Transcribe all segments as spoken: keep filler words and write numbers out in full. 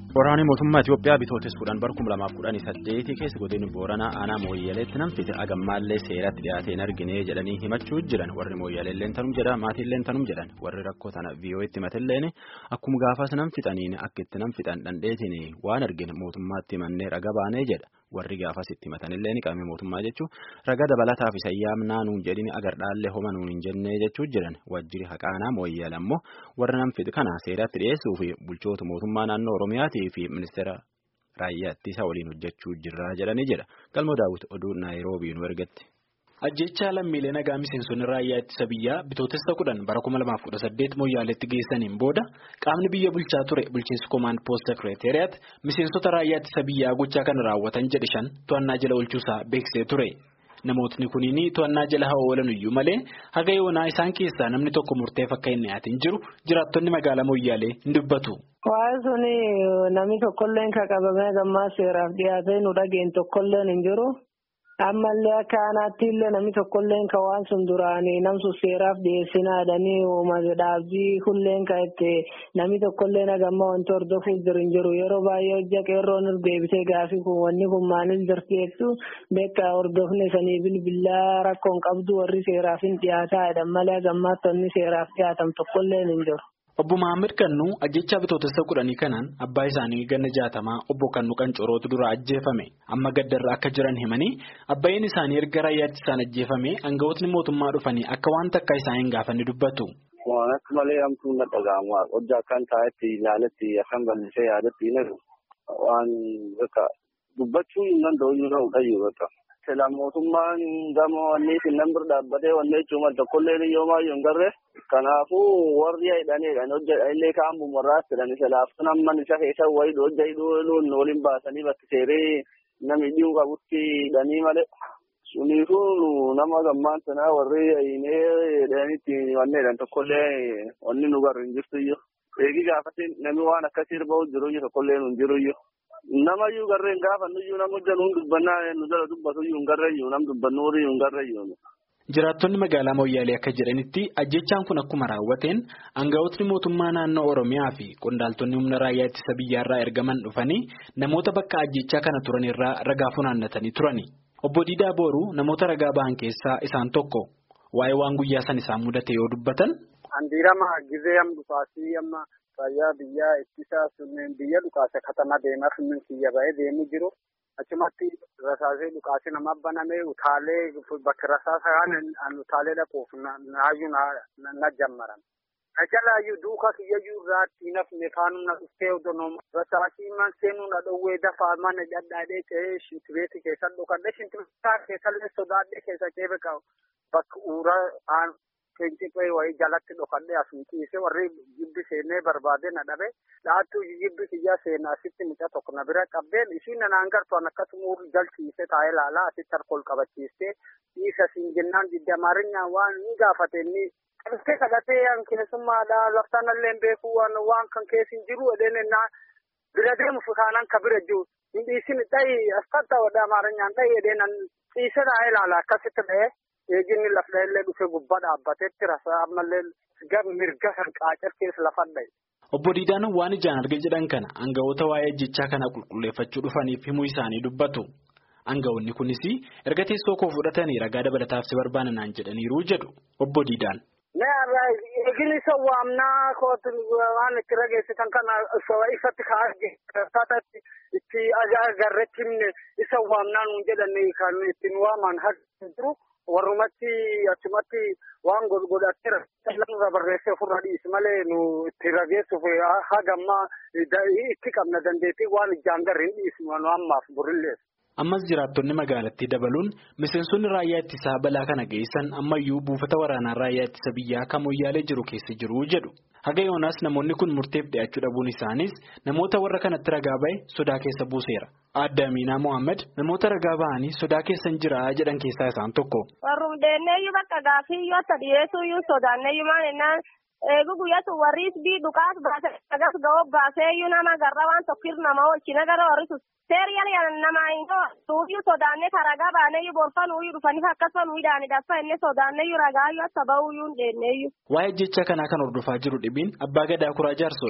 Waraanni mootummaa Itoophiyaa bitootessuudhaan bara kuma lamaaf kudhanii saddeetii keessa godina Booranaa aanaa Mooyyaleetti namfite agammallee seeratti dhiyaatee hin argine jedhanii himachuu jiran warri Mooyyaleelleen tanum jedha maatiilleen tanum jedhan warri rakkoo tana V O Aatti matilleen akkuma gaafas namfixaniin akka itti namfixan dhandheetiin waan argine mootummaatti himannee raga baanee jedha warri gaafas itti himatanillee ni qaame mootummaa jechuun raga dabalataaf isa yaamnaa nuun jedhini agardhaallee homa nuun hin jennee jechuu jiran wajjiri haqaanaa Mooyyal ammoo warra namfite kana seeratti dhiyeessuu fi bulchoota mootummaa naannoo Oromiyaati fi ministeera raayyaa ittisa waliin hojjechuu jirra jedhanii jedha galmoo daawwit oduu naayiroobii nu ergatti. Ajjechaa lammiilee nagaa miseensonni raayyaa ittisa biyyaa bitootessa kudhan bara kuma lamaaf kudha saddeet Mooyyaleetti geessaniin booda qaamni biyya bulchaa ture bulchiinsi koomaand poost sekreeteriyaat miseensota raayyaa ittisa biyyaa gochaa kana raawwatan jedhe shan to'annaa jala oolchuusaa beeksisee ture. Namootni kunniin to'annaa jala haa oolan iyyuu malee haga yoonaa isaan keessaa namni tokko murteef akka hin dhiyaatin jiru jiraattonni magaalaa Mooyyalee hin dubbatu. Waa'ee suni namni tokkolleen kan qabamee gammaa seeraaf dhiyaatee nu dhageen tokkolleen hin jiru. Ammallee akka aanaatti illee namni tokkolleen kan waan sun duraanii namsu seeraaf dhiyeessinaadhanii uummata dhaabbii hulleen kan itti namni tokkolleen hagamma wanti hordofuuf jiru hin jiru yeroo baay'ee hojja qeerroon deebitee gaafii kun wanni kun maaliif jirti jechuun beekaa hordofne sanii bilbilaa rakkoon qabdu warri seeraaf hin dhiyaataadha malee hagammaatti wanni seeraaf dhiyaatan tokkolleen hin jiru. Obbo Mahammad Kannuu ajjechaa bitootessa kudhanii kanaan abbaa isaanii ganna jaatamaa obbo Kannuu Qancorootu dura ajjeefame amma gaddarra akka jiran himanii abbaayeen isaanii erga raayyaatti isaan ajjeefame aangawootni mootummaa dhufanii akka waan takka isaan hin gaafanne dubbatu. Waan akka malee hamtuu na dhaga'amu hojja akkan taa'etti ilaaletti akkan bal'isee yaadatti hin jiru waan bakka dubbachuu hin danda'u iyyuu ta'uu dhayyuu bakka. Sila mootummaan gama wanniitiin nan bira dhaabbatee wanni jechuun mal tokkollee yoo maayyuu hin garree kanaafuu warri hidhaniidhaan hojjedha illee kaan bumarraas jedhani silaaf namman isa keessa wayidhu hojja hidhuun waliin baasanii bakki seeree namni dhiyuu qabutti hidhanii malee suniifuu nama gammaan sanaa warri hinee hidhaniitti wanneedhaan tokkollee wanni nu garri hin jirtu iyyuu eegi gaafatiin namni waan akkasii irra jiru iyyuu tokkollee nu hin jiru iyyuu. Nama iyyuu garreen gaafa nuyyuu nama hojja nuun dubbannaa nu jala dubbatu iyyuu hin garreeyyuu nam dubbannu horii hin garreeyyuu. Jiraattonni magaalaa Mooyyaalee akka jedhanitti ajjechaan kun akkuma raawwateen aangawootni mootummaa naannoo Oromiyaa fi qondaaltonni humna raayyaa ittisa biyyaarraa ergaman dhufanii namoota bakka ajjechaa kana turan irraa ragaa funaannatanii turani. Obbo Diidaa Booruu namoota ragaa bahan keessaa isaan tokko waa'ee waan guyyaa san isaan mudate yoo dubbatan. Andiirama gizee am dhufaasii amma. Raayyaa biyyaa ittisaa sunneen biyya dhukaasa katama deemaa sunneen kiyya ba'ee deemu jiru achumatti rasaasee dhukaasee nama banamee utaalee bakka rasaasa kan utaalee dhaquuf naayyuu na jammaran. Ajalaayyuu duuka kiyyayyuu irraatti nafne faanuu na dhuftee odonooma rasaasii man seenuu na dhowwee dafaa mana dhadhaadhee ce'ee shintibeeti keessa dhokadhee shintibeetaa keessallee sodaadhee keessa ceebe qabu bakka uuraa Keencipee wayii jalatti dhokadhee asii ciisee warri jibbi seenee barbaadee na dhabe dhaattuu jibbi kiyyaa seenaa asitti mucaa tokko na bira qabdeen isiin nanaan gartuun akkasuma jalchiisee taa'ee laalaa asitti harkool qabachiistee dhiisa siin jennaan jidda amaarinyaan waan ni gaafate inni qabsee kadhatee an keessummaadhaa laftaanallee beekuu waan waan kan keessin jiru edeen ennaa bira deemuuf kaanaan ka bira jiru hin dhiisin dhayi askatta wadda amaarinyaan dhayi edeen an ciisee taa'ee laalaa akkasitti dha'ee. Eeginni lafa illee dhufee gubbaa dhaabbateetti rasaa ammallee mirga harqaacar keessa lafa dha'e. Obbo Diidaan waan ijaan arge jedhan kana aangawoota waa'ee ajjechaa kana qulqulleeffachuu dhufaniif himuu isaanii dubbatu. Aangawoonni kunis erga teessoo koo fudhatanii ragaa dabalataaf si barbaadan jedhaniiru jedhu Obbo Diidaan. Eegin isa waamnaa kootu waan itti rageessitan kana ifatti kaa'atti itti agarreetti isa waamnaa nuun jedhanii kan ittiin waaman harki jiru. Warrumatti achumatti waan godhatee lafa barreessee ofirra dhiisi malee nu itti rageessuuf hagammaa itti qabna dandeettii waan ijaan garri hin dhiisnu ammaaf burilleessu. Ammas jiraattonni magaalattii dabaluun miseensonni raayyaa ittisaa balaa kana geessan ammayyuu buufata waraanaa raayyaa ittisa biyyaa kan Mooyyaalee jiru keessa jiru jedhu. Haga yoonaas namoonni kun murteef dhiyaachuu dhabuun isaanis namoota warra kanatti ragaa ba'e sodaa keessa buuseera. Aadde Aminaa Mohaammed namoota ragaa ba'anii sodaa keessa jira jedhan keessaa isaan tokko. Warrum deenneeyyuu bakka gaafiyyuu akka dhiyeessuyyuu sodaanneeyyuu maalinnaan eegu guyyatu warriis bii dhukaas baasee agas ga'oo baaseeyyuu nama garra waan tokkir nama oolchina gara warrisu seeriyaan nama hin tuuyyuu sodaannee ka ragaa baaneeyyuu borfanuuyyuu dhufaniif akkasumas dhaani dhaffa inni sodaanneeyyuu ragaayyuu akka ba'uuyyuu deenneeyyuu. Waa'ee jecha kanaa kan hordofaa jiru dhibiin abbaa gadaa kuraa jaarsoodha.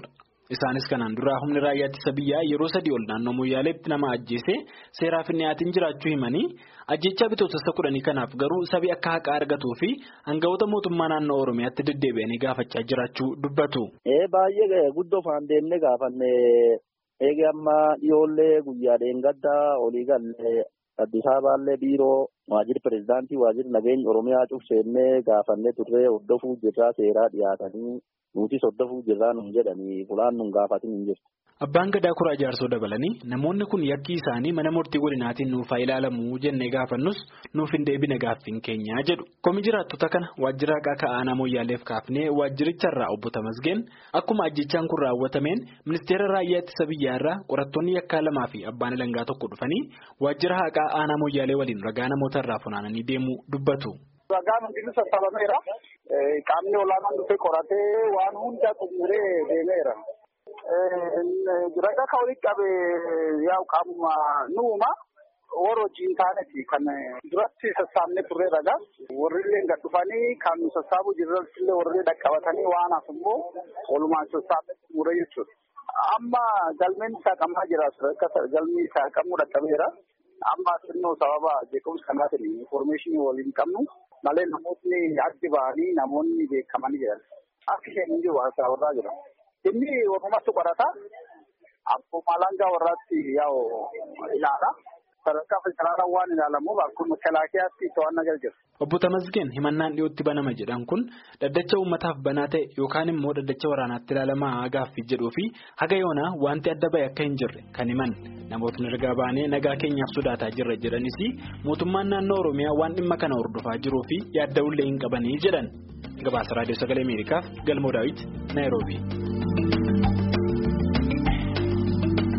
Isaanis kanaan dura humni raayyaa ittisa biyyaa yeroo sadii ol naannoo Mooyaaleetti nama ajjeese seeraaf hin dhiyaatin jiraachuu himanii ajjechaa bitootessa kudhanii kanaaf garuu sabi akka haqa argatuu fi aangawoota mootummaa naannoo Oromiyaatti deddeebi'anii gaafachaa jiraachuu dubbatu. Baay'ee guddoo faan deemnee gaafanne eegee amma dhiyoollee guyyaa dheengaddaa olii galle Addis Ababaallee biiroo waajjirri pireezidaantii waajjirri nageenya Oromiyaa cufseennee gaafannee turree hordofuu jirraa seeraa dhiyaatanii. Nutis hordofuu jirraa nuun jedhanii fulaan nuun gaafatin hin jirtu. Abbaan Gadaa Kuraa Jaarsoo dabalanii namoonni kun yakki isaanii mana murtii godinaatiin nuuf haa ilaalamu jennee gaafannus nuuf hin deebine gaaffiin keenyaa jedhu. Komii jiraattota kana waajjira haqaa aanaa Mooyaaleef kaafnee waajjiricharraa obbo Tamasgeen akkuma ajjechaan kun raawwatameen ministeera raayyaa ittisa biyyaarraa qorattoonni yakkaa lamaa fi abbaan alangaa tokko dhufanii waajjira haqaa aanaa Mooyaalee waliin ragaa namootarraa funaananii deemuu dubbatu. Ragaan hundi sassabameera. Qaamni olaanaan dhufee qoratee waan hunda xumuree deemeera. Ragaa kan walitti qabe yaa'u qaamuma nuuma warra hojiin taaneeti kan duratti sassaabnee turre ragaa. Warri illee gad dhufanii kan nu sassaabuu jiranitti illee warri dhaqqabatanii waan hafu immoo walumaan sassaabee xumure jechuudha. Amma galmeen saaqamaa jira. Galmi saaqamuu dhaqqabeera. Amma xinnoo sababa jeequmsa kanaatiin infoormeeshinii waliin qabnu. Malee namootni addi ba'anii namoonni beekamanii jiran. Akka isheen hin jiru haasaa warraa jira. Inni walumattu qorata. Akkuma alangaa warraatti yaa'u ilaala. Sadarkaa federaalaa waan ilaalamuuf akkuma kalaakiyaatti to'annaa jala jiru. Obbo Tamasgeen himannaan dhiyootti banama jedhan kun dhaddacha uummataaf banaa ta'e yookaan immoo dhaddacha waraanaatti ilaalamaa gaaffii jedhuu fi haga yoonaa wanti adda bahe akka hin jirre kan himan. Namootni ergaa baanee nagaa keenyaaf sodaataa jirra jedhanis mootummaan naannoo Oromiyaa waan dhimma kana hordofaa jiruu fi yaadda'ullee hin qabanii jedhan. Gabaasa Raadiyoo Sagalee Ameerikaaf Galmoo Daawit Naayiroobii.